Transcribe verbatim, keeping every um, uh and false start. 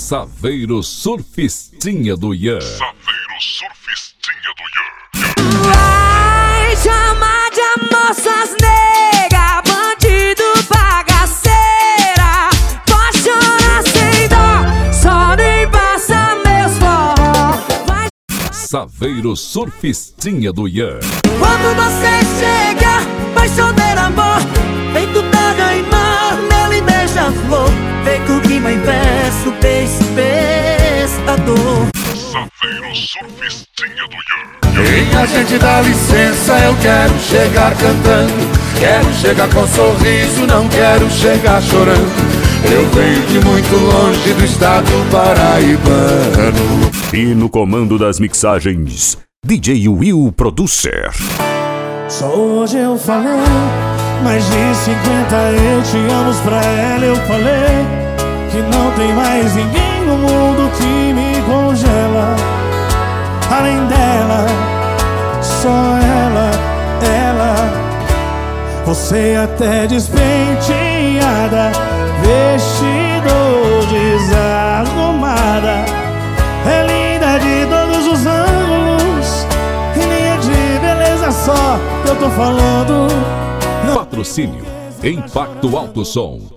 Saveiro Surfistinha do Ian. Saveiro Surfistinha do Ian. Vai chamar de moças nega, bandido bagaceira. Pode chorar sem dó, só nem passa meus forró. Vai... Saveiro Surfistinha do Ian. Quando você chega, vai chover amor, feito daga e mar, nele beija-flor, feito rima em verso, beijo, pescador. Saveiro Surfistinha do Ian. Minha gente, dá licença, eu quero chegar cantando, quero chegar com sorriso, não quero chegar chorando. Eu venho de muito longe do estado paraibano. E no comando das mixagens, D J Will Producer. Só hoje eu falei, mais de cinquenta eu te amo pra ela. Eu falei que não tem mais ninguém no mundo que me congela. Além dela, só ela, ela. Você até despenteada, vestido desarrumada, é linda de todos os ângulos, e nem é de beleza só que eu tô falando. Patrocínio Impacto Alto Som.